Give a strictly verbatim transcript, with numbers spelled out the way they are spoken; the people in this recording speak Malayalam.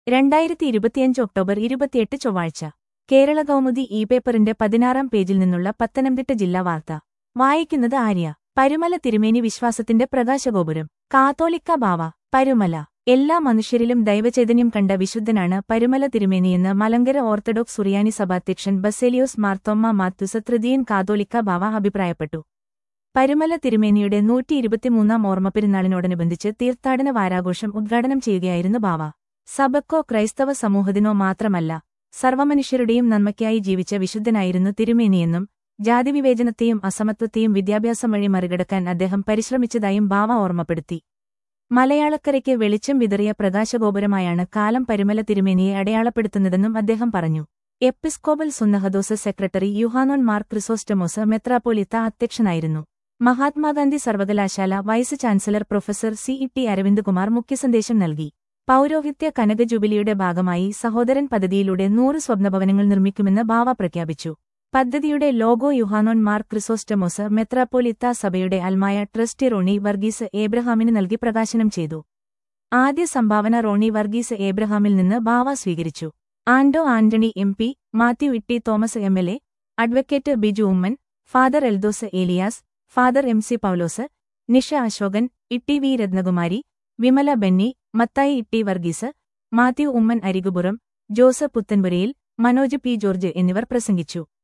രണ്ടായിരത്തി ഇരുപത്തിയഞ്ച് ഒക്ടോബർ ഇരുപത്തിയെട്ട് ചൊവ്വാഴ്ച കേരള കൗമുദി ഇ പേപ്പറിന്റെ പതിനാറാം പേജിൽ നിന്നുള്ള പത്തനംതിട്ട ജില്ലാ വാർത്ത വായിക്കുന്നത് ആര്യ. പരുമല തിരുമേനി വിശ്വാസത്തിന്റെ പ്രകാശഗോപുരം. കാത്തോലിക്ക ബാവ. പരുമല. എല്ലാ മനുഷ്യരിലും ദൈവചൈതന്യം കണ്ട വിശുദ്ധനാണ് പരുമല തിരുമേനിയെന്ന് മലങ്കര ഓർത്തഡോക്സ് സുറിയാനി സഭാധ്യക്ഷൻ ബസേലിയോസ് മാർത്തോമ്മ മാത്യുസ തൃതീയൻ കാത്തോലിക്ക ബാവ അഭിപ്രായപ്പെട്ടു. പരുമല തിരുമേനിയുടെ നൂറ്റി ഇരുപത്തിമൂന്നാം ഓർമ്മപ്പെരുന്നാളിനോടനുബന്ധിച്ച് തീർത്ഥാടന വാരാഘോഷം ഉദ്ഘാടനം ചെയ്യുകയായിരുന്നു ബാവ. സഭക്കോ ക്രൈസ്തവ സമൂഹത്തിനോ മാത്രമല്ല, സർവ്വമനുഷ്യരുടെയും നന്മയ്ക്കായി ജീവിച്ച വിശുദ്ധനായിരുന്നു തിരുമേനിയെന്നും ജാതിവിവേചനത്തെയും അസമത്വത്തെയും വിദ്യാഭ്യാസം വഴി മറികടക്കാൻ അദ്ദേഹം പരിശ്രമിച്ചതായും ബാവ ഓർമ്മപ്പെടുത്തി. മലയാളക്കരയ്ക്ക് വെളിച്ചം വിതറിയ പ്രകാശഗോപുരമായാണ് കാലം പരുമല തിരുമേനിയെ അടയാളപ്പെടുത്തുന്നതെന്നും അദ്ദേഹം പറഞ്ഞു. എപ്പിസ്കോപ്പൽ സുന്നഹദോസ് സെക്രട്ടറി യുഹാനോൻ മാർ ക്രിസോസ്റ്റമോസ് മെത്രാപ്പോലിത്ത അധ്യക്ഷനായിരുന്നു. മഹാത്മാഗാന്ധി സർവകലാശാല vice chancellor professor C E T Aravindkumar മുഖ്യസന്ദേശം നൽകി. പൗരോഹിത്യ കനക ജൂബിലിയുടെ ഭാഗമായി സഹോദരൻ പദ്ധതിയിലൂടെ നൂറ് സ്വപ്നഭവനങ്ങൾ നിർമ്മിക്കുമെന്ന് ബാവ പ്രഖ്യാപിച്ചു. പദ്ധതിയുടെ ലോഗോ യുഹാനോൻ മാർ ക്രിസോസ്റ്റമോസ് മെത്രാപ്പോലിത്ത സഭയുടെ അൽമായ ട്രസ്റ്റി റോണി വർഗീസ് ഏബ്രഹാമിന് നൽകി പ്രകാശനം ചെയ്തു. ആദ്യ സംഭാവന റോണി വർഗീസ് ഏബ്രഹാമിൽ നിന്ന് ബാവ സ്വീകരിച്ചു. Ando Antony M P, Mathew Itty Thomas M L A, advocate Biju Oommen, father Eldhose Elias, father M C Paulose, Nisha Ashokan, Itty V Rathnakumari, Vimala Benny, Mathai Itty Varghese, Mathew Oommen Arikupuram, Jose Puthenpurayil, Manoj P George എന്നിവർ പ്രസംഗിച്ചു.